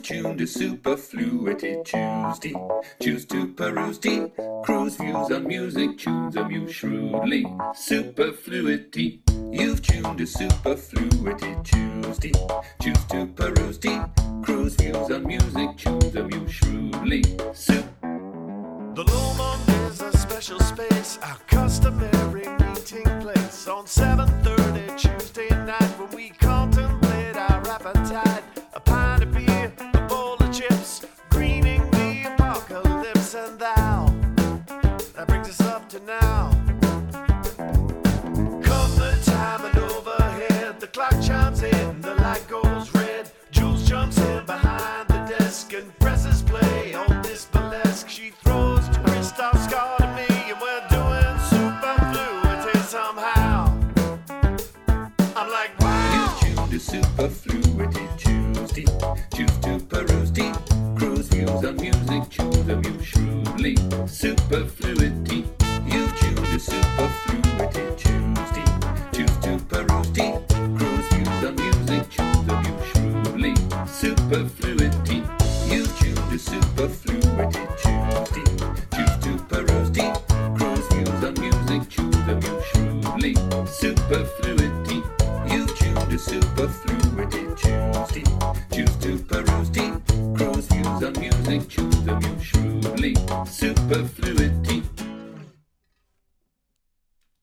tuned to Superfluity Tuesday. Choose to peruse deep, cruise views on music, tunes amuse shrewdly. Superfluity. You've tuned to Superfluity Tuesday. Choose to peruse deep, cruise views on music, tunes amuse shrewdly. The Lumon is a special space, our customary meeting place on 7:30 Tuesday night when we contemplate our appetite. A pint of beer, a bowl of chips, greening the apocalypse, and that brings us up to now. Come the time and overhead, the clock chimes in, the light goes red. Jules jumps in behind the desk and presses play on this burlesque. She throws to Christoph, Scott, and me, and we're doing superfluity somehow. I'm like, wow. You tuned to Superfluity Tuesday. Choose to peruse deep, cruise views on music, tunes amuse shrewdly. Superfluity. You tuned to Superfluity Tuesday. Choose to peruse deep, cruise views on music, tunes amuse shrewdly. Superfluity. You tuned to Superfluity Tuesday. Choose to peruse deep, cruise views on music, tunes amuse shrewdly. Superfluity. You tuned to Superfluity Tuesday. Choose to peruse deep, cruise views on music, tunes amuse shrewdly. Superfluity.